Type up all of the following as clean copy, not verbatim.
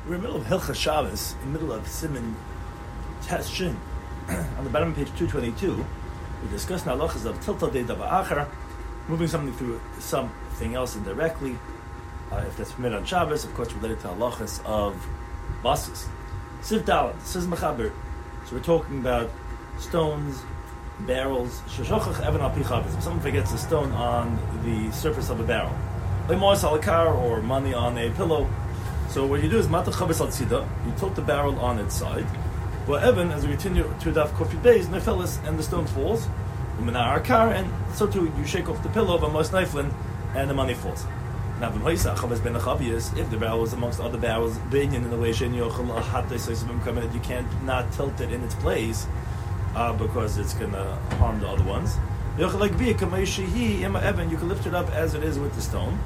We're in the middle of Hilchas Shabbos, in the middle of Siman Tes Shin. On the bottom of page 222, we discuss halachas of tiltal de davar acher, moving something through something else indirectly. If that's permitted on Shabbos, of course, related to halachas of buses. Siv Dalet, says Mechaber. So we're talking about stones, barrels. Sheshochach even al pi chavis. If someone forgets a stone on the surface of a barrel, lemois al car, or money on a pillow. So what you do is matach chavis al tzida. You tilt the barrel on its side. Well, Evan, as we continue to Daf Kofi Beis, nefelis, and the stone falls. Umenar car, and so too you shake off the pillow of a most kniflin, and the money falls. Now, if the barrel is amongst other barrels, in the way you can't not tilt it in its place because it's going to harm the other ones. You can lift it up as it is with the stone.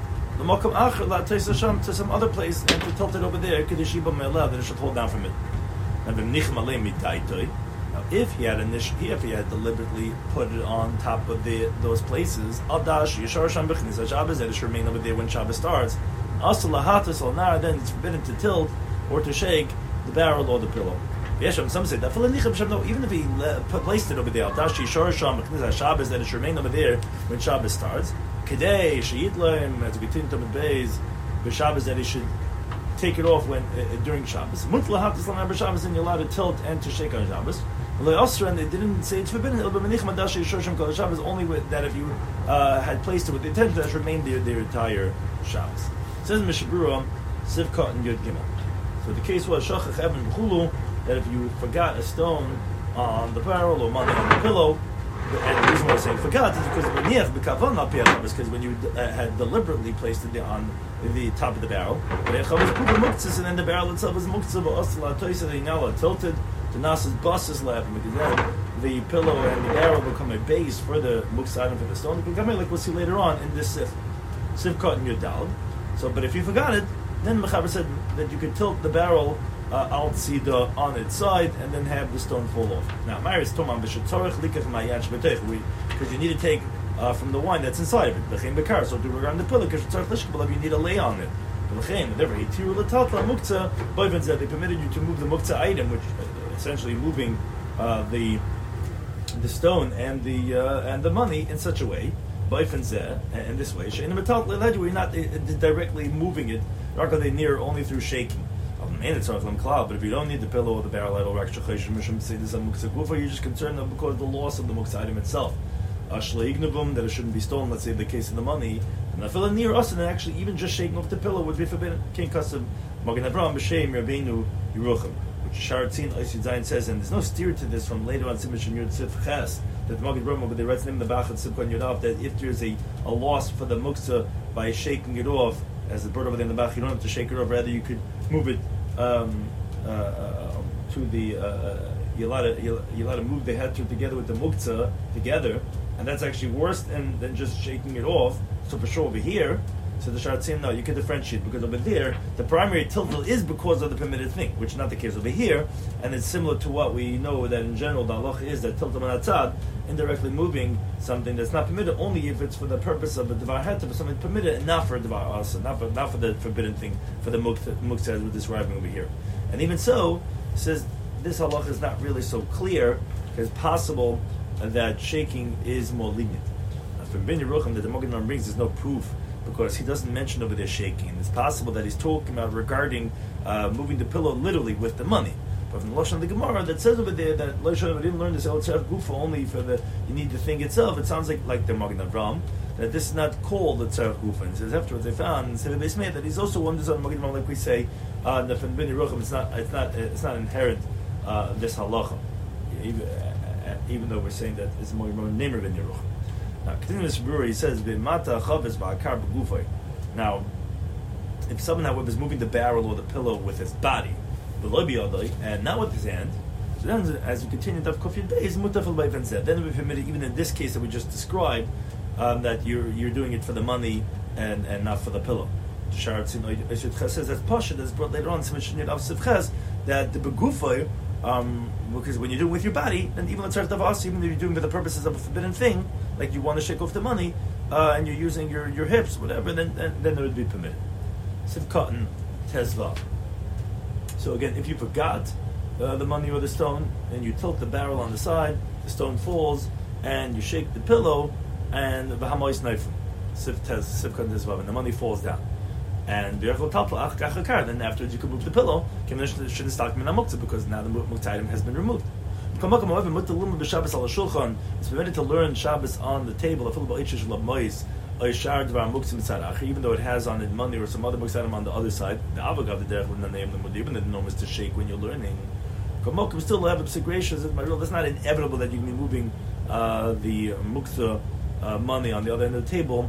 To some other place and to tilt it over there, that it should hold down from it. Now, if he had deliberately put it on top of those places, it should remain over there when Shabbos starts. Then it's forbidden to tilt or to shake the barrel or the pillow. Some say that even if he placed it over there, that it should remain over there when Shabbos starts. As we continue to Beis, that he should take it off during Shabbos. And you're allowed to tilt and to shake on Shabbos. And they didn't say it's forbidden. Only that if you had placed it with the intent that it remained their entire Shabbos. It says in Mishabura, Sivkot and Yud Gimel. So the case was Shachach Eben B'chulu, that if you forgot a stone on the barrel or money on the pillow, and the reason why I'm saying forgot is because when you had deliberately placed it on the top of the barrel, and then the barrel itself is muktzah, you're now tilted. The Nas's bus is laughing because then the pillow and the barrel become a base for the muktzah item for the stone. It can come in like we'll see later on in this Sivkot and Yudal. So, but if you forgot it, then Mechaber said that you could tilt the barrel al tzida on its side and then have the stone fall off. Now, Maris Tomam b'shetzorich likach ma'yad shebetech, because you need to take from the wine that's inside of it. L'chein bekar, so to around the pillow, because you need to lay on it. Therefore, they permitted you to move the muktzah item, which essentially moving the stone and the money in such a way, in this way, we're not directly moving it, they near only through shaking. But if you don't need the pillow or the barrel at all, you're just concerned because of the loss of the muktzah item itself. That it shouldn't be stolen, let's say in the case of the money. And I feel near us, and actually even just shaking off the pillow would be forbidden. King Kasim, Magen Avraham B'Shem Rabbeinu Yerucham, which Sharatzin Oisid Zayin says, and there's no steer to this from later on Simesh and Yud Tzif Ches, that Magen Avraham, but they write in the Bachat Sivkon Yudav, that if there's a loss for the muktzah by shaking it off, as the bird over there in the back, you don't have to shake it off, rather you could move it to the, you're allowed to move the head together with the muktzah together, and that's actually worse than just shaking it off. So for sure over here, so the Sharatzim, no, you can differentiate, because over there, the primary tiltal is because of the permitted thing, which is not the case over here, and it's similar to what we know that in general, the halacha is that tiltal manatzad, indirectly moving something that's not permitted, only if it's for the purpose of a devar heta, but something permitted, and not for a devar asa, not for the forbidden thing, for the muktzah as we're describing over here. And even so, it says this halacha is not really so clear, because it's possible that shaking is more lenient. From Ben Yerucham that the Magen Avraham brings, there's no proof, because he doesn't mention over there shaking. And it's possible that he's talking about regarding moving the pillow literally with the money. But from the Lashon of the Gemara that says over there that Lashon didn't learn this El Tzarech Gufa only for you need the thing itself. It sounds like the Magen Avraham that this is not called the Tzarech Gufa. And it says afterwards they found instead of Beismei that he's also one on Magen Avraham, like we say from Ben Yerucham. It's not inherent this halacha, even though we're saying that it's Magen Avraham name of Ben Yerucham. Now, continuing this brewery, he says, now, if someone was moving the barrel or the pillow with his body, and not with his hand, so then as we continue to have then it would be permitted, even in this case that we just described, that you're doing it for the money and not for the pillow. Says that's Pasha, that's brought later on, that the begufay, because when you're doing it with your body, and even even if you're doing it for the purposes of a forbidden thing, like you want to shake off the money, and you're using your hips, whatever, then it would be permitted. Siv Cotton Tezvav. So again, if you forgot the money or the stone, and you tilt the barrel on the side, the stone falls, and you shake the pillow, and the hamois knife, and the money falls down. And then afterwards you can move the pillow, because now the muktzah item has been removed. It's permitted to learn Shabbos on the table, even though it has on it money or some other muktzah item on the other side. The avagav the derech, even the norm is to shake when you're learning. Kamokim still have obsegrations. That's not inevitable that you can be moving the muktzah money on the other end of the table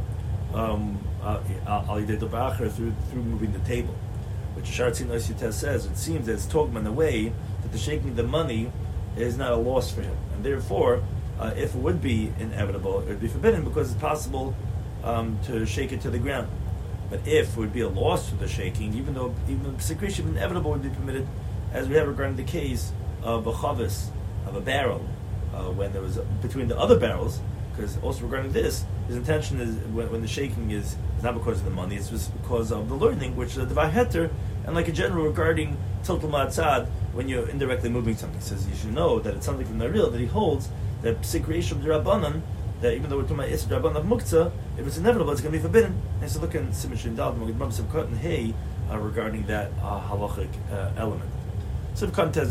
through moving the table. Which Shartzin Oisites says, it seems that it's talking in a way that the shaking of the money is not a loss for him. And therefore, if it would be inevitable, it would be forbidden because it's possible to shake it to the ground. But if it would be a loss for the shaking, even the secretion of inevitable would be permitted, as we have regarding the case of a chavis, of a barrel, when there was between the other barrels, because also regarding this, his intention is when the shaking is not because of the money, it's just because of the learning, which is a divine heter, and like a general regarding tiltul ma'atzad, when you're indirectly moving something. He says you should know that it's something from the real that he holds, that psikreishim d'Rabbanan, that even though we're talking about Isra Rabbanan of Muktzah, if it's inevitable, it's going to be forbidden. And so look in Simon Shin Dal, and Hey, regarding that halachic element. So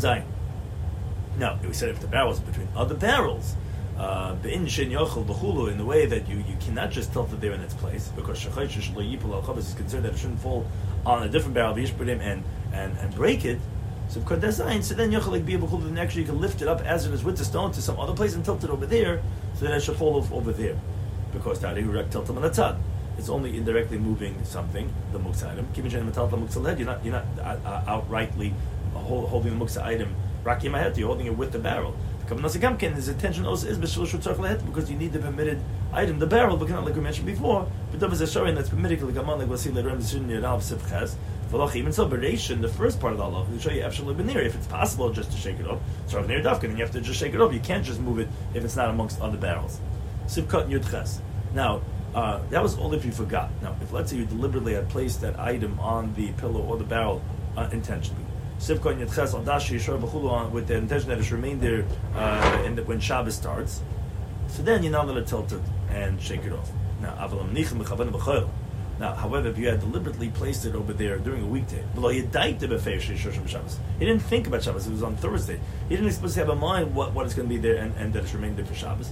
now, we said if the barrels are between other barrels, in the way that you cannot just tilt it there in its place, because is concerned that it shouldn't fall on a different barrel and break it. So then Yochel be able to actually you can lift it up as it is with the stone to some other place and tilt it over there, so that it should fall over there. Because it's only indirectly moving something, the muktzah item. You're not outrightly holding the muktzah item. You're holding it with the barrel. His intention also is because you need the permitted item, the barrel, but not like we mentioned before. But there was a showing that's permitted, like we'll see later on. Even so, Bereishon, the first part of the halacha, will show you absolutely benir. If it's possible just to shake it off, so near dafkin, and you have to just shake it off. You can't just move it if it's not amongst other barrels. Sivkot and Yudches. Now, that was all if you forgot. Now, if let's say you deliberately had placed that item on the pillow or the barrel intentionally, Sivkot and Yudches al dashi yishor b'chulu with the intention that it should remain there when Shabbos starts. So then you're not going to tilt it and shake it off. Now, avalam nichem mechavan b'chol. Now, however, if you had deliberately placed it over there during a weekday, he didn't think about Shabbos, it was on Thursday. He didn't explicitly have in mind what is going to be there and that it's remained there for Shabbos.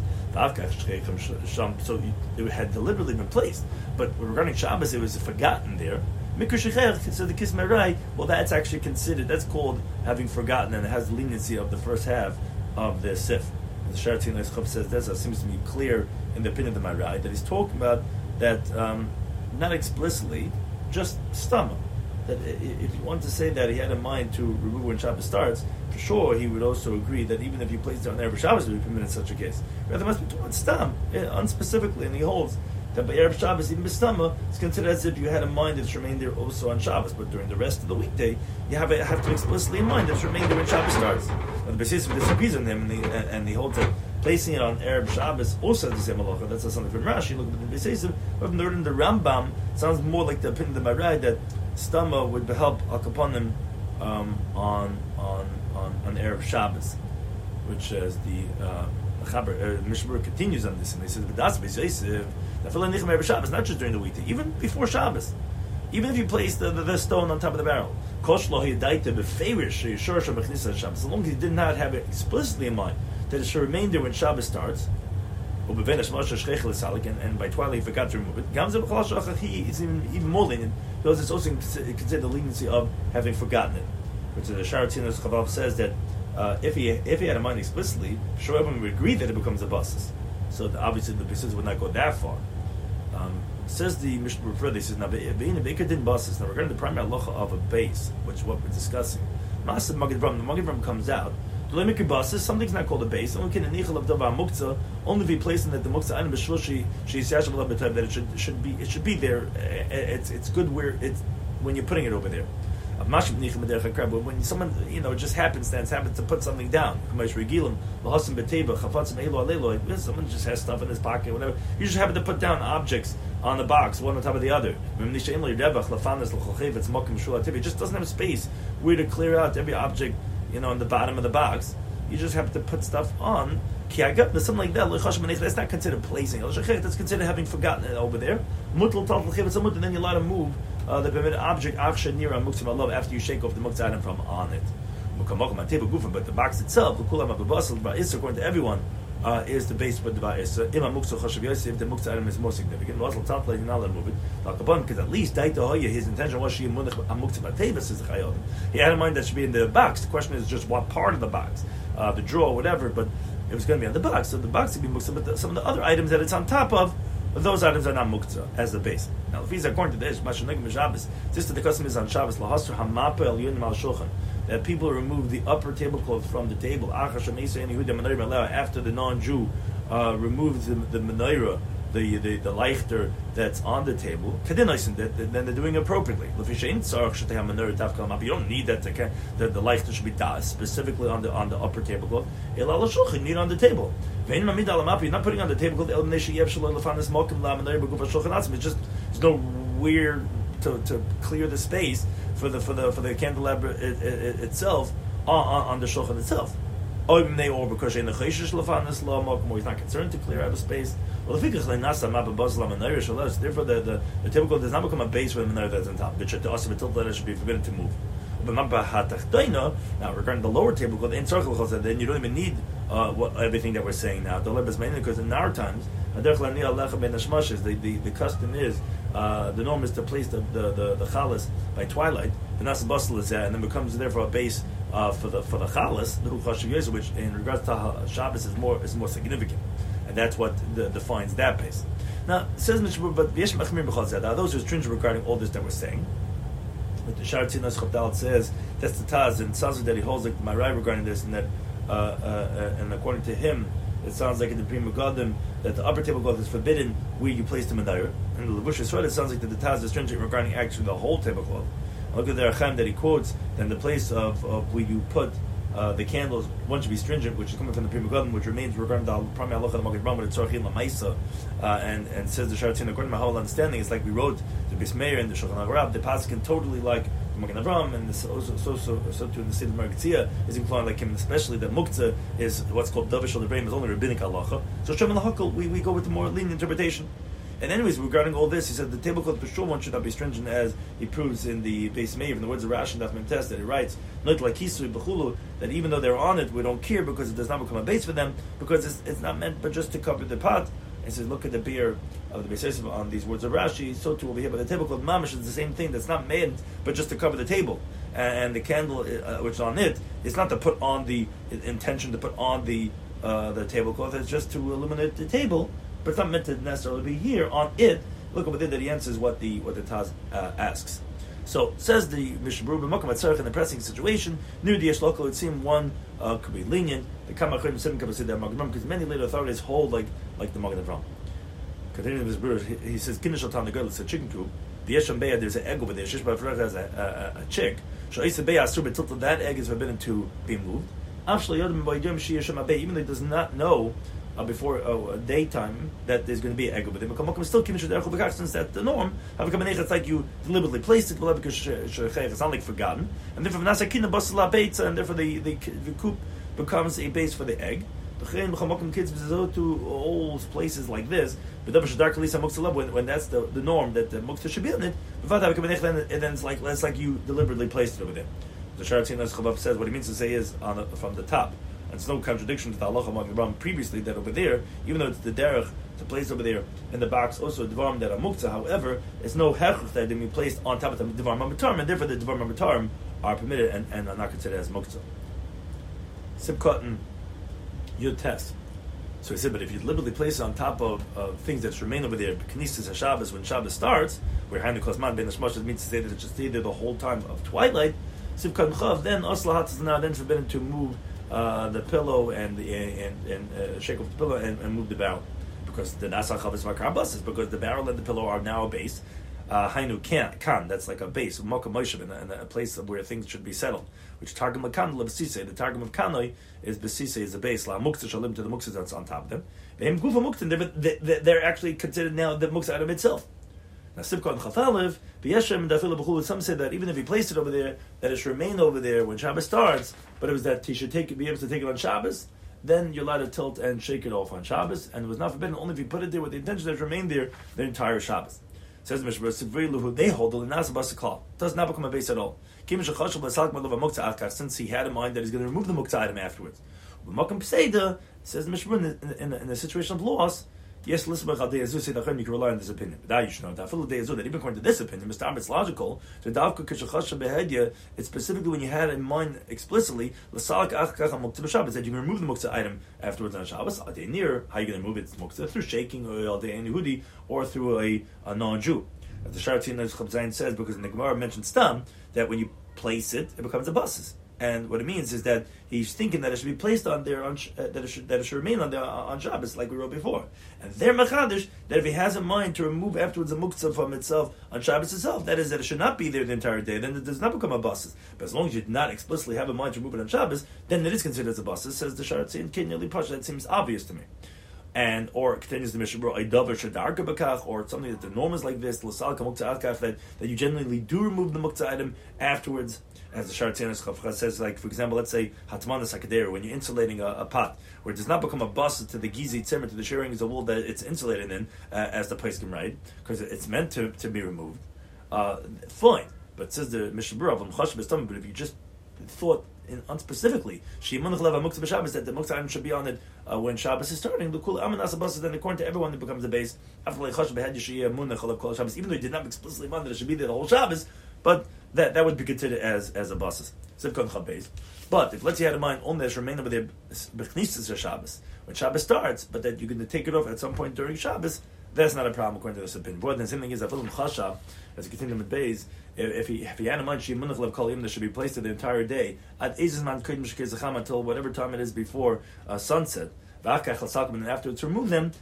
So it had deliberately been placed. But regarding Shabbos, it was forgotten there. So the kiss merai, well, that's actually considered, that's called having forgotten, and it has the leniency of the first half of the sif. The Sharatzin Chub says this, it seems to be clear in the opinion of the Marai, that he's talking about that, not explicitly, just stomach. That if you want to say that he had in mind to remove when Shabbos starts, for sure he would also agree that even if you placed it on Erev Shabbos, it would be permitted in such a case. Rather, must be towards stam, unspecifically, and he holds that by Erev Shabbos, even b'stama, it's considered as if you had in mind that it's remained there also on Shabbos, but during the rest of the weekday, you have to explicitly in mind that it's remained there when Shabbos starts. Now, the basis disagrees on him, and he holds that placing it on Erev Shabbos also has the same halacha. That's something from Rashi. Look at the basis, but from the Rambam, it sounds more like the opinion of the Marai that stama would help upon him on Erev Shabbos, which is the Mishmur continues on this, and he says, "But that's B'Yosef. Erev Shabbos, not just during the weekday, even before Shabbos. Even if you place the stone on top of the barrel, as long as he did not have it explicitly in mind that it should remain there when Shabbos starts, and by twilight he forgot to remove it, he is even more lenient, because it's also considered the leniency of having forgotten it. Which the Sharatzin Chavav says that if he had in mind explicitly, sure everyone would agree that it becomes a basis. So obviously the basis would not go that far. Says the Mishnah further, he says, now regarding the primary halacha of a base, which is what we're discussing, the Magid Ram comes out, something's not called a base, only can only be placed in that the muktzah item that it should be there. It's good where it's when you're putting it over there. When someone, just happens to put something down, someone just has stuff in his pocket, whatever. You just happen to put down objects on the box, one on top of the other. It just doesn't have space where to clear out every object, in the bottom of the box. You just have to put stuff on. Something like that, that's not considered placing. That's considered having forgotten it over there. And then you let him move the permitted object after you shake off the muktzah item from on it. But the box itself, according to everyone, is the base for the ba'is. If the muktzah item is more significant, you're not allowed to move it. Because at least his intention was he had in mind that should be in the box. The question is just what part of the box, the drawer, whatever. But it was going to be on the box, so the box would be muktzah. But some of the other items that it's on top of, those items are not muktzah as the base. Now, if he's according to this, just that the custom is on Shabbos that people remove the upper tablecloth from the table after the non-Jew removes the menorah, the leichter that's on the table. Then they're doing appropriately. You don't need that the leichter should be specifically on the upper tablecloth. You need on the table. You're not putting on the tablecloth. It's just there's nowhere to clear the space for the candelabra itself on the shulchan itself. Or because he's not concerned to clear out a space. Well, therefore the tablecloth does not become a base for the menorah that's on top. That should be forbidden to move. Now, regarding the lower tablecloth, then you don't even need everything that we're saying now. Because in our times, the custom is, the norm is to place the chalas by twilight. The nasa basel is that, and then becomes therefore a base for the chalas, which in regards to Shabbos is more significant, and that's what defines that base. Now, it says but those who are stringent regarding all this that we're saying. But the Shar Tzinas Chavdal says that's the Taz, and it sounds like that he holds like my right regarding this, and that and according to him, it sounds like in the Pri Megadim that the upper tablecloth is forbidden where you place the menorah. And the Levush Yisrael, it sounds like that the Taz is stringent regarding actually the whole tablecloth. Look at the Rachem that he quotes. Then the place of where you put the candles, one should be stringent, which is coming from the Pri Megadim, which remains regarding the primary halacha of the Magen Avraham, but it's Tzorchin Lamaisa, and says the Shar Tzin, according to my whole understanding, it's like we wrote the Bis Meir and the Shulchan Aruch, the Paskin totally like the Magen Avraham, and so too in the state of Margitzia is inclined like him, especially that Muktzah is what's called Davish al Devarim, is only rabbinic halacha. So Shem al we go with the more lenient interpretation. And anyways, regarding all this, he said the tablecloth for sure one should not be stringent, as he proves in the Beis Meir, in the words of Rashi and Daf Mem Tes, that he writes, not like Kisui B'chulu, that even though they're on it, we don't care because it does not become a base for them, because it's not meant but just to cover the pot. He says, look at the beer of the Beis Yosef on these words of Rashi, so too over here, but the tablecloth mamish is the same thing, that's not meant but just to cover the table. And the candle, which is on it, is not to put on the intention to put on the tablecloth, it's just to illuminate the table. But it's not meant to necessarily be here on it. Look over there that he answers what the Taz asks. So says the Mishnah Berurah in the pressing situation, New Diyesh Local, it seemed one could be lenient. The Kamachrim Sim because many later authorities hold like the Magen Avraham. Continuing with his Berurah, he says Kinnish Altan the girl, it's a chicken coop. The Yesham Beya, there's an egg over there. Shish Ba'Frech has a chick. Sha'isa Beya Asur Betilta, that egg is forbidden to be moved. Even though he does not know before daytime that there's going to be an egg over there, still since that's the norm. It's like you deliberately placed it because it's not like forgotten, and therefore and therefore the coop becomes a base for the egg. Kids to all places like this, when that's the norm that the muktzah should be in it, and then it's like you deliberately placed it over there. The Shar Tzinas Chavdal says what he means to say is from the top. And it's no contradiction to the halacha Magen Avraham previously that over there, even though it's the derech to place over there in the box, also dvarim that are muktzah. However, it's no hechach that they be placed on top of the dvarim hamutarim, and therefore the dvarim hamutarim are permitted and are not considered as muktzah. Sibkatan Yud Tes. So he said, but if you deliberately place it on top of things that remain over there, Knesses HaShabbos, when Shabbos starts, where Hainu Kosman Ben Hashmash means to say that it should stay there the whole time of twilight, Sibkatan Chav, then Oslahat is now then forbidden to move the pillow and shake off the pillow and move the barrel, because the Nasa Chavis Makar Bus is because the barrel and the pillow are now a base. Hainu kan, that's like a base, Moka Moshev, and a place where things should be settled. Which Targum of Kan, Lebesise, the Targum of Kanoi is Besise, is the base, La Muktzah Shalim to the Muktzah that's on top of them. They're actually considered now the Muktzah item itself. Now, Sivkot and Chafalev, B'yeshem and Dafila B'chul, some say that even if he placed it over there, that it should remain over there when Shabbos starts, but it was that he should be able to take it on Shabbos, then you're allowed to tilt and shake it off on Shabbos, and it was not forbidden only if you put it there with the intention that it remain there the entire Shabbos. Says the Mishnah, they hold the Linas Basakal. Does not become a base at all. Since he had in mind that he's going to remove the Muktzah item afterwards. Says the Mishnah, in a situation of loss, yes, listen, you can rely on this opinion. But you should know that even according to this opinion, it's logical. It's specifically when you had in mind explicitly that you can remove the Muktzah item afterwards on Shabbos. How are you going to remove it? Muktzah through shaking or through a non-Jew. As the Sharatzin Chabzayin says, because in the Gemara mentions Stam, that when you place it, it becomes a basis. And what it means is that he's thinking that it should be placed on there, that it should remain on there on Shabbos, like we wrote before. And they're machadish that if he has in mind to remove afterwards a muktzah from itself on Shabbos itself, that is that it should not be there the entire day. Then it does not become a basis. But as long as you did not explicitly have in mind to remove it on Shabbos, then it is considered as a basis. Says the Sharatzin Kenyali Pasha. That seems obvious to me. And or continues the Mishnah, or something that the norm is like this, that you generally do remove the muktzah item afterwards, as the Sharatzin says, like for example, let's say hatmanas hakadera, when you're insulating a pot, where it does not become a bus to the gizi tzimmer, to the shearing is a wool that it's insulated in, as the place can write, because it's meant to be removed. Fine, but it says the Mishnah, but if you just thought unspecifically that the muktzah item should be on it when Shabbos is starting, then according to everyone it becomes a base. Even though he did not explicitly mind that it should be there the whole Shabbos, but that would be considered as a basis. But if let's say you had in mind only that should remain over there b'chnisas Shabbos when Shabbos starts, but that you're going to take it off at some point during Shabbos, that's not a problem according to this opinion. But the same thing is, as you continue with Beis, if he had in mind that should be placed there the entire day until whatever time it is before sunset, and afterwards remove them,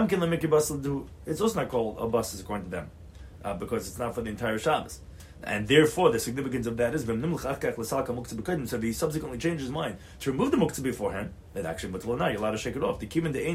it's also not called a basis according to them, because it's not for the entire Shabbos. And therefore, the significance of that is, so if he subsequently changes his mind to remove the muktzah beforehand, then actually, you're allowed to shake it off.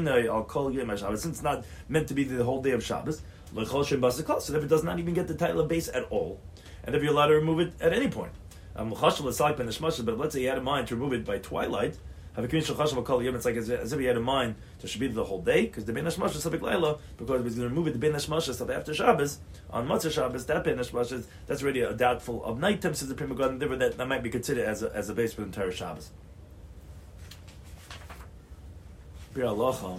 Since it's not meant to be the whole day of Shabbos, so that it does not even get the title of base at all, and if you're allowed to remove it at any point. But let's say you had in mind to remove it by twilight, it's like as if he had in mind to should be the whole day, because the Ben Hashmash is Sabik Laila, because if he's going to remove it, the Ben Hashmash is after Shabbos, on Matzah Shabbos, that Ben Hashmash that's already a doubtful of nighttime, says the Pri Megadim, that might be considered as a base for the entire Shabbos. Bir Halacha,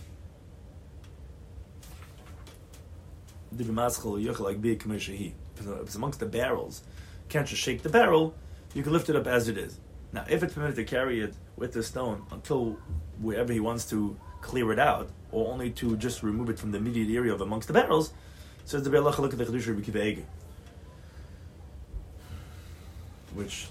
if it's amongst the barrels, can't just shake the barrel, you can lift it up as it is. Now, if it's permitted to carry it with the stone until wherever he wants to clear it out, or only to just remove it from the immediate area of amongst the barrels, says the Be'alacha, look at the Chedush Rabbi Akiva Eiger, which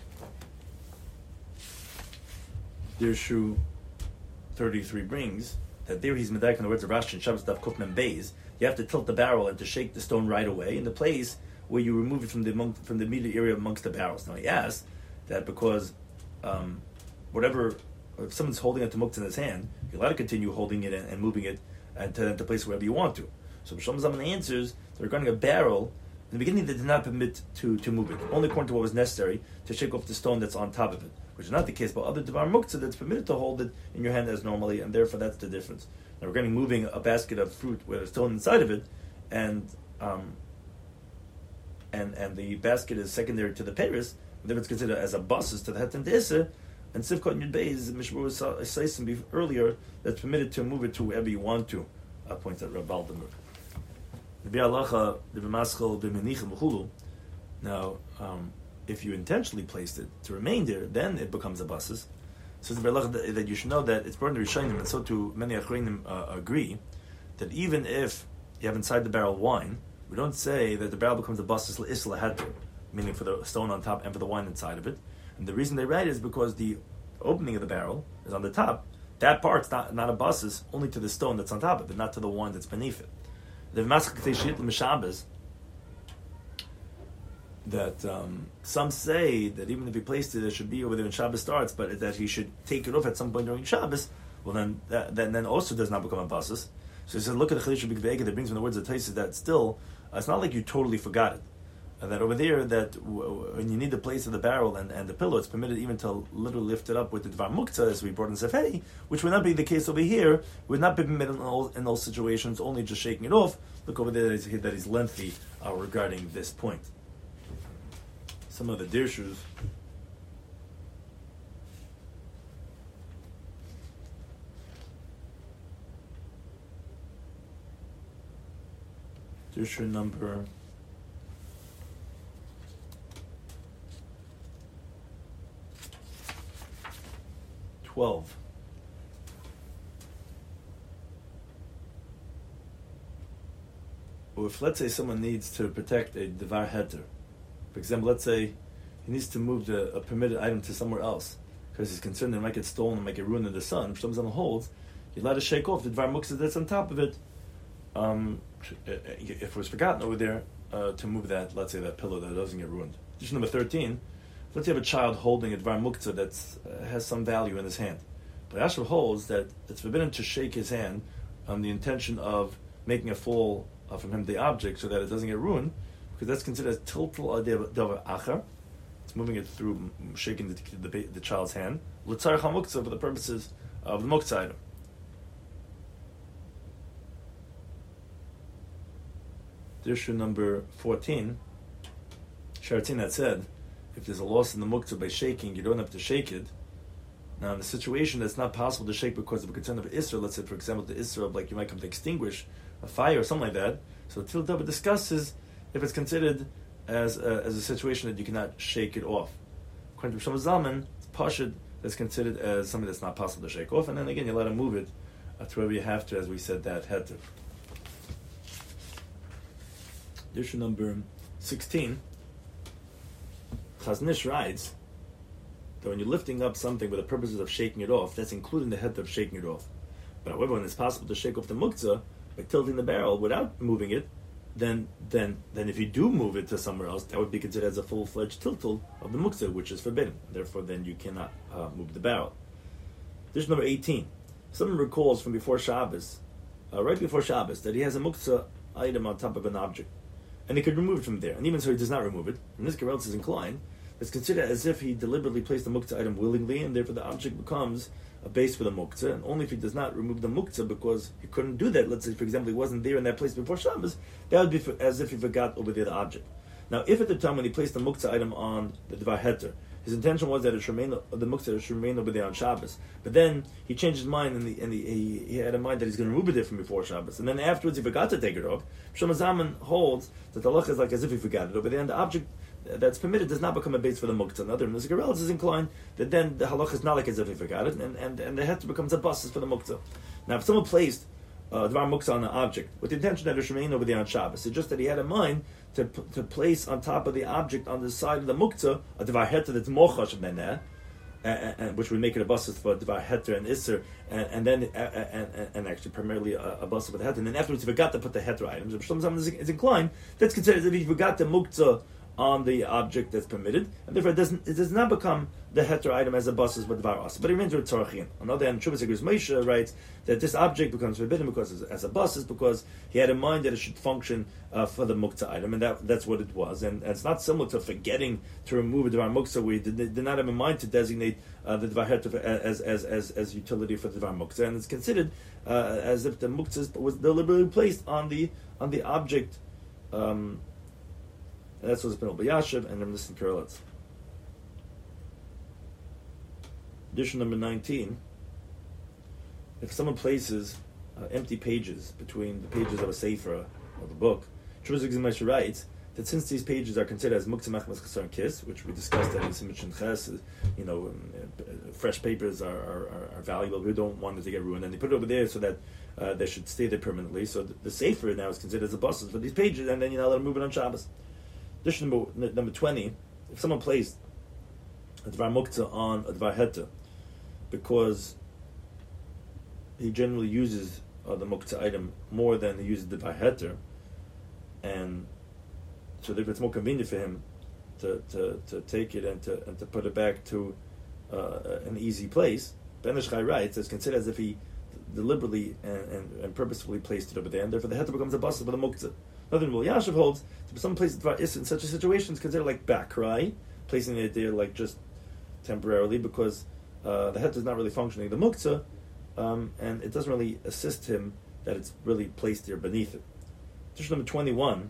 Dirshu 33 brings, that there he's medayek in the words of Rashi and Shabbos Daf Kuf Mem Beis, you have to tilt the barrel and to shake the stone right away in the place where you remove it from the immediate area amongst the barrels. Now he asked that because if someone's holding it to muktzah in his hand, you're allowed to continue holding it and moving it and to place wherever you want to. So Shalom Zaman answers, they're regarding a barrel, in the beginning they did not permit to move it, only according to what was necessary to shake off the stone that's on top of it, which is not the case, but other Devar Muktzah that's permitted to hold it in your hand as normally, and therefore that's the difference. Now regarding moving a basket of fruit with a stone inside of it, and the basket is secondary to the Paris, then it's considered as a basis to the Het and Desa, and Sivkot and Yud Beis, Mishmur was saying earlier, that's permitted to move it to wherever you want to, points at Rav Baldenberg. Now, if you intentionally placed it to remain there, then it becomes a basis. So that you should know that it's brought in the Rishonim, and so too many Achronim agree, that even if you have inside the barrel wine, we don't say that the barrel becomes a basis l'isla hadr, meaning for the stone on top and for the wine inside of it. And the reason they write is because the opening of the barrel is on the top. That part's not a basis, only to the stone that's on top of it, not to the wine that's beneath it. The Maskeh Teshit Mishabes, that some say that even if he placed it, it should be over there when Shabbos starts, but that he should take it off at some point during Shabbos. Well, then also does not become a basis. So he said, look at the Chiddush B'Gveiga that brings from the words of Taisus that still it's not like you totally forgot it. That over there, that when you need the place of the barrel and the pillow, it's permitted even to literally lift it up with the Dvar Muktzah, as we brought in Sefei, which would not be the case over here, would not be permitted in those situations, only just shaking it off. Look over there that he's lengthy regarding this point. Some of the dirshus. Dirshu number 12. Or if, let's say, someone needs to protect a Devar Heter, for example, let's say he needs to move a permitted item to somewhere else because he's concerned that it might get stolen, it might get ruined in the sun. If someone holds, you're allowed to shake off the Devar Muktzah that's on top of it. If it was forgotten over there, to move that, let's say, that pillow that doesn't get ruined. Issue number 13. Let's say you have a child holding a Dvar Muktzah that has some value in his hand. But Asher holds that it's forbidden to shake his hand on the intention of making a fall from him the object so that it doesn't get ruined, because that's considered as tiltul davar achar. It's moving it through, shaking the child's hand. L'tzarech ha-muktzah, for the purposes of the muktzah item. Dirshu number 14. Sharatin had said, if there's a loss in the muktzah by shaking, you don't have to shake it. Now, in a situation that's not possible to shake because of a concern of Isra, let's say, for example, the Isra of, like, you might come to extinguish a fire or something like that, so Til Davar discusses if it's considered as a situation that you cannot shake it off. According to Shlomo Zalman, it's Pashid that's considered as something that's not possible to shake off, and then again, you let him move it to wherever you have to, as we said, that had to. Issue number 16. Chazon Ish writes that when you're lifting up something with the purposes of shaking it off, that's including the head of shaking it off. But however, when it's possible to shake off the muktzah by tilting the barrel without moving it, then if you do move it to somewhere else, that would be considered as a full-fledged tiltul of the muktzah, which is forbidden. Therefore, then you cannot move the barrel. This is number 18. Someone recalls from before Shabbos, right before Shabbos, that he has a muktzah item on top of an object, and he could remove it from there. And even so, he does not remove it. And this Geralt is inclined. It's considered as if he deliberately placed the muktzah item willingly, and therefore the object becomes a base for the muktzah. And only if he does not remove the muktzah because he couldn't do that, let's say, for example, he wasn't there in that place before Shabbos, that would be as if he forgot over there the object. Now, if at the time when he placed the muktzah item on the Dvar Heter, his intention was that it should remain, the muktzah should remain over there on Shabbos, but then he changed his mind and he had in mind that he's going to remove it there from before Shabbos, and then afterwards he forgot to take it off. Shlomo Zalman holds that the halacha is like as if he forgot it over there, and the object that's permitted does not become a base for the muktzah. Another Mr. Geralt is inclined that then the halacha is not like as if he forgot it, and the heter becomes a basis for the muktzah. Now, if someone placed Dvar Muktzah on an object with the intention that it should remain over there on Shabbos, it's just that he had in mind to place on top of the object on the side of the muktzah a Dvar Heter that's more chashav than that, and which would make it a basis for Dvar Heter and Isser, and actually primarily a basis for the Heter. And then afterwards he forgot to put the Heter items. If someone is inclined, that's considered as if he forgot the muktzah on the object that's permitted, and therefore it does not become the heter item as a basis with Dvar Asa, but it remains with Tzarchian. On the other hand, Shuvas Egris Moshe writes that this object becomes forbidden because as a basis, because he had in mind that it should function for the muktzah item, and that's what it was. And it's not similar to forgetting to remove a Dvar Muktzah, where he did not have in mind to designate the Dvar Heter as utility for the Dvar Muktzah, and it's considered as if the muktzah was deliberately placed on the object. That's what's been Yashiv and Reminiscent Kurelitz. Edition number 19. If someone places empty pages between the pages of a sefer of a book, Shuvas Egris Moshe writes that since these pages are considered as Muktzah Mechmas Chasar and Kis, which we discussed in Simon Ches, fresh papers are valuable. We don't want it to get ruined, and they put it over there so that they should stay there permanently. So the sefer now is considered as a basis for these pages, and then you let them move it on Shabbos. This number 20. If someone placed a Dvar Muktzah on a Dvar Heter because he generally uses the Muktzah item more than he uses the Dvar Heter, and so if it's more convenient for him to take it and to put it back to an easy place. Ben Ish Chai writes it's considered as if he deliberately and purposefully placed it over there, and therefore the heter becomes a basis with a muktzah. Another Rabbi Yashiv holds to some places in such a situation is considered like bakrai, placing it there like just temporarily because the heter is not really functioning the muktzah, and it doesn't really assist him that it's really placed there beneath it. Dish number 21,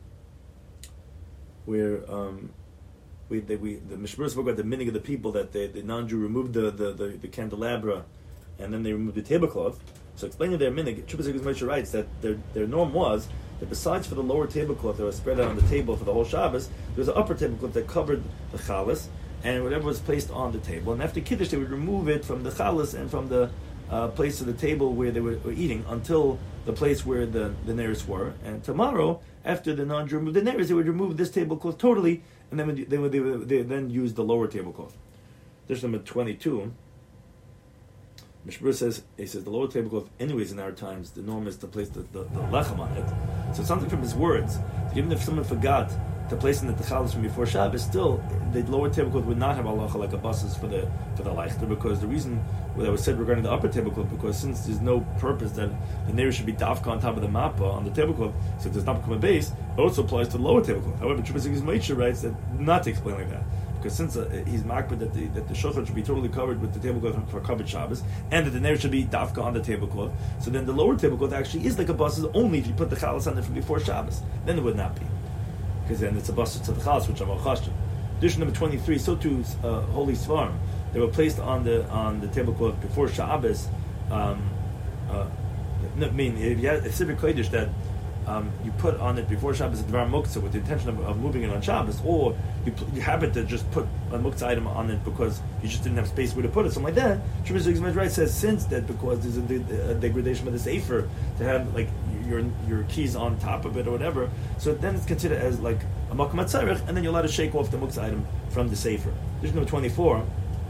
where the Mishmur spoke about the minig of the people that the non-Jew removed the candelabra and then they removed the tablecloth. So explaining their minig, Chubasik Moshe writes that their norm was that besides for the lower tablecloth that was spread out on the table for the whole Shabbos, there was an upper tablecloth that covered the chalas and whatever was placed on the table. And after Kiddush, they would remove it from the chalas and from the place of the table where they were eating until the place where the neris were. And tomorrow, after the non-Jew removed the neris, they would remove this tablecloth totally, and then they would then use the lower tablecloth. This number 22. Mishmur says the lower tablecloth, anyways, in our times, the norm is to place the lechem on it. So something from his words, even if someone forgot to place in the techalis from before Shabbos, still the lower tablecloth would not have halacha like a basis for the leichter, because the reason that was said regarding the upper tablecloth, because since there's no purpose that the neir should be dafka on top of the mappa on the tablecloth, so it does not become a base, it also applies to the lower tablecloth. However, Chubasik Moshe writes that not to explain like that. Because since he's makbid that the shulchan should be totally covered with the tablecloth for covered Shabbos, and that the neir should be dafka on the tablecloth, so then the lower tablecloth actually is like a basis only if you put the chalas on it from before Shabbos. Then it would not be, because then it's a basis to the chalas, which I'm al chashtim. Edition number 23. So too, holy svarim, they were placed on the tablecloth before Shabbos. I mean, if you had a Sivir Kodesh that you put on it before Shabbos a Dvar Muktzah with the intention of moving it on Shabbos, or you happen to just put a Muktzah item on it because you just didn't have space where to put it, something like that. Shmuel Zigzag right says since that because there's a degradation of the sefer to have like your keys on top of it or whatever, so then it's considered as like a Makom HaTzarech, and then you're allowed to shake off the Muktzah item from the sefer. This is number 24.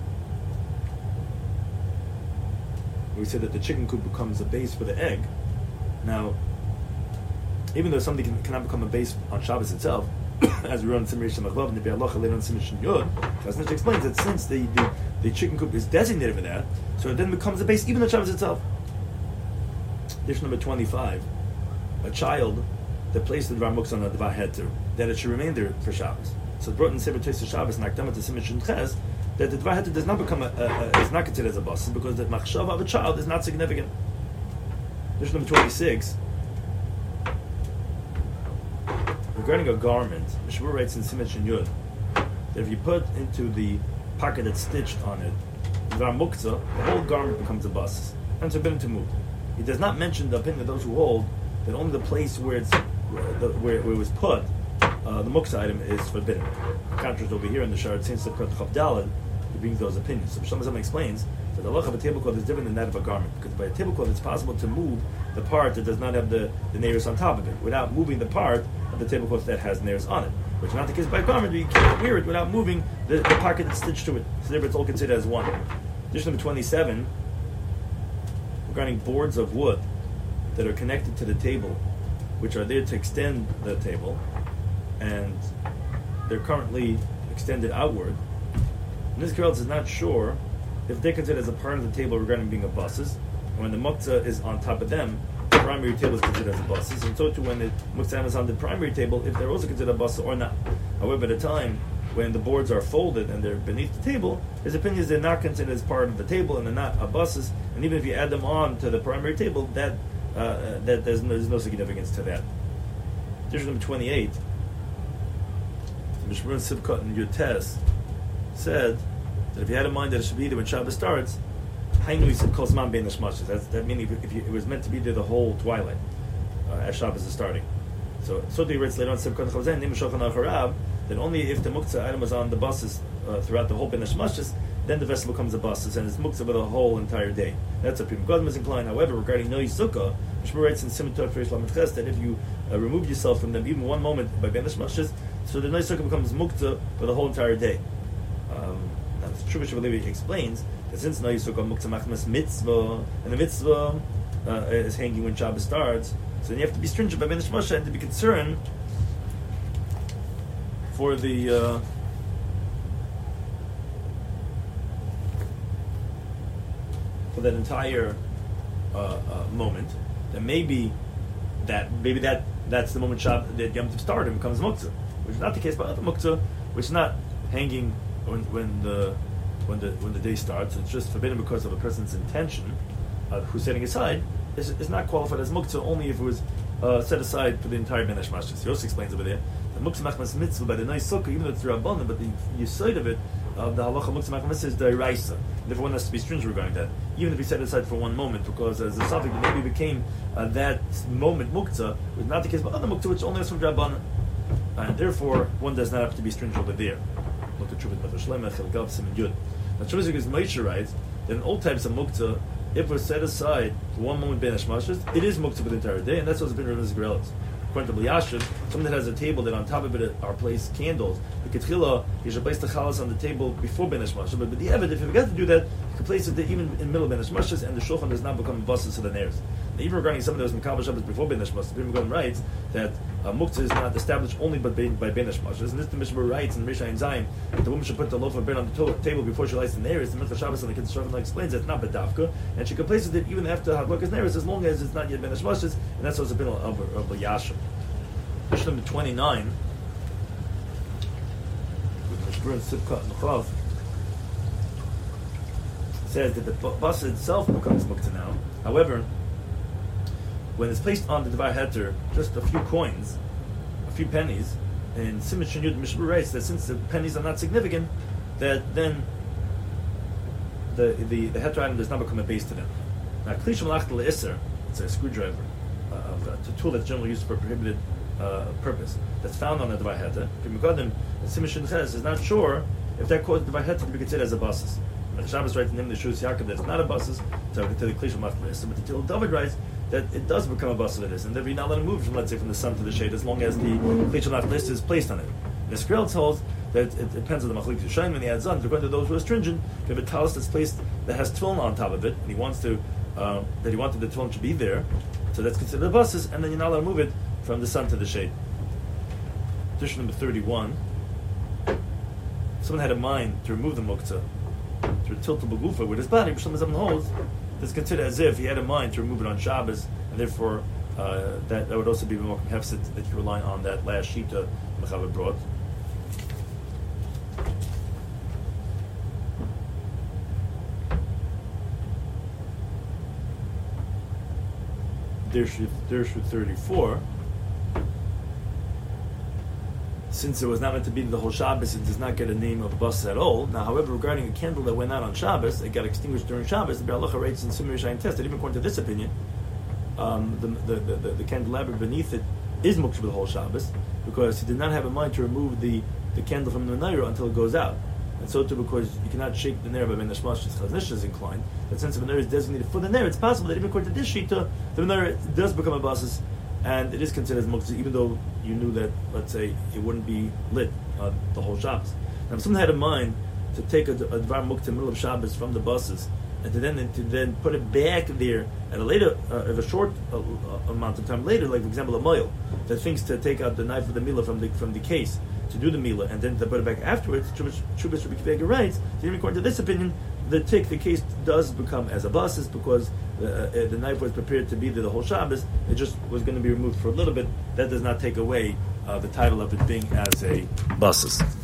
We said that the chicken coop becomes a base for the egg. Now, even though something cannot become a base on Shabbos itself, as we run in Simrish Shamachlav and the Bi'alacha later on Simrish Yod, Chazon Ish explains that since the chicken coop is designated for that, so it then becomes a base even on Shabbos itself. Dish number 25. A child that placed the Dvar Muktzah on the Dvar Heter, that it should remain there for Shabbos. So it's brought in Sefer Tosfos Shabbos and Akdama to Simrish Ches that the Dvar Heter does not become is not considered as a bus because the machshava of a child is not significant. Dish number 26. Regarding a garment, Mishmur writes in Simon Yud that if you put into the pocket that's stitched on it, Dvar Muktzah, the whole garment becomes a bus, and it's forbidden to move. He does not mention the opinion of those who hold that only the place where where it was put, the Muktzah item is forbidden. Contrast over here in the Sharat Sin Sukrat Chav Daled, he brings those opinions. So Shlomo Zalman explains that the halacha of a tablecloth is different than that of a garment, because by a tablecloth it's possible to move the part that does not have the neiros on top of it without moving the part of the tablecloth that has neiros on it, which is not the case by a garment. You can't wear it without moving the pocket that's stitched to it. So therefore it's all considered as one. Addition number 27, regarding boards of wood that are connected to the table, which are there to extend the table, and they're currently extended outward. And this Kerel is not sure if they're considered as a part of the table regarding being a buses, and when the muktzah is on top of them, the primary table is considered as a buses, and so too when the muktzah is on the primary table, if they're also considered a buses or not. However, at a time when the boards are folded and they're beneath the table, his opinion is they're not considered as part of the table and they're not a buses, and even if you add them on to the primary table, that there's no significance to that. Dish number 28. Mishmur Sivkot and Yutes said that if you had in mind that it should be there when Shabbos starts, Hainu said Kol Zman Bein Hashmashos. That meaning if it was meant to be there the whole twilight as Shabbos is starting. So they writes later on Sivkot Chavzen Nim Shochan Acharav that only if the muktzah item was on the buses throughout the whole Bein Hashmashos, then the vessel becomes a buses and it's muktzah for the whole entire day. That's what Pim Godm is inclined. However, regarding Noi Sukkah, Mishmur writes in Simon Tov Ferish Lamed Ches that if you remove yourself from them even one moment by Bein Hashmashos, so the Noi Sukkah becomes muktzah for the whole entire day. Now, the Shubash Valevi explains that since Noi Sukkah muktzah machmas mitzvah, and the mitzvah is hanging when Shabbos starts, so then you have to be stringent by Bein Hashmashos and to be concerned for the for that entire moment, then maybe that's the moment that Yom Tov started and becomes muktzah, which is not the case by other muktzah, which is not hanging when the day starts. It's just forbidden because of a person's intention, who's setting aside. Is not qualified as muktzah only if it was set aside for the entire Ben Hashmashis. Yosef explains over there the muktzah machmas mitzvah by the nice sukkah, even though it's rabbanan, but the yesod of it, the halacha muktzah machmas mitzvah is the raisa. Therefore, one has to be stringent regarding that, even if he set it aside for one moment, because as a suffix maybe became that moment muktzah, was not the case by other muktzah, which only is from rabbanan, and therefore one does not have to be stringent over there. Look at Shuvah Shlema Chelgav Siman Yud. Now Shuvah is Moshe writes that in all types of muktzah, if we're set aside for one moment Ben Hashmashis, it is muktzah for the entire day, and that's what's been written as Gerelitz. According to B'Yashin, someone that has a table that on top of it are placed candles, the Ketchila, he should place the chalas on the table before Ben Hashmashis. But the Eved, if you forget to do that, you can place it even in the middle of Ben Hashmashis, and the shulchan does not become basis to the neirs. Now, even regarding somebody that was Mekabel Shabbos before Ben Hashmashis, the Rebbe writes that muktzah is not established only by Ben Hashmashis. And this the Mishnah writes in Rishayin Zayin that the woman should put the loaf of bread on the table before she lights the neirs. The Mincha Shabbos and the Kitzur explains that it's not bedavka, and she can place it even after Hadlakas neirs as long as it's not yet Ben Hashmashis, and that's what's a bit of a Yashim. Mishnah number 29, with Mishmur and Sivkat and Chav, says that the basa itself becomes muktzah now. However, when it's placed on the Devar Heter, just a few coins, a few pennies, and Siman Yud Mishmur writes that since the pennies are not significant, that then the Heter item does not become a base to them. Now, Klish Malach Le'Isser, it's a screwdriver, a tool that's generally used for prohibited purpose, that's found on the Devar Heter. Megadim, Siman Shin Ches is not sure if that caused the Devar Heter to be considered as a basis. The Shabbos writes in the Shus Yaakov that it's not a basis, to the Klish Malach Le'Isser, but the Til David writes that it does become a basis of this, and that we're not allowed to move from, let's say, from the sun to the shade as long as the Klish Malach Le'Isser is placed on it. The Skrill tells that it depends on the Machlik Yishayim when he adds on. According to those who are stringent, if you have a talis that's placed that has tefillin on top of it, and he wants to that he wanted the tefillin to be there, so that's considered a basis, and then you're not allowed to move it from the sun to the shade. Edition number 31. Someone had a mind to remove the muktzah, to tilt the begufa with his body, which some holds, that's considered as if he had a mind to remove it on Shabbos, and therefore that would also be more hefset that you rely on that last shita Mechaber brought. Dirshu 34. Since it was not meant to be the whole Shabbos, it does not get a name of bus at all. Now, however, regarding a candle that went out on Shabbos, it got extinguished during Shabbos. The Biur Halacha writes in Sumer Yishayim Test that even according to this opinion, the candelabra beneath it is muktzah for the whole Shabbos because he did not have in mind to remove the candle from the menorah until it goes out. And so too, because you cannot shake the ner by Ben Hashmashis, Chazon Ish is inclined that since the menorah is designated for the ner, it's possible that even according to this shita, the menorah does become a basis, and it is considered as muktzah, even though you knew that, let's say, it wouldn't be lit the whole Shabbos. Now, if someone had in mind to take a dvar muktzah in the middle of Shabbos from the buses, and to then put it back there at a later, at a short amount of time later, like for example a moil that thinks to take out the knife of the milah from the case to do the milah, and then to put it back afterwards, Shubis Rabbi Kiva writes, even according to this opinion, the case does become as a basis because the knife was prepared to be there the whole Shabbos. It just was going to be removed for a little bit. That does not take away the title of it being as a basis.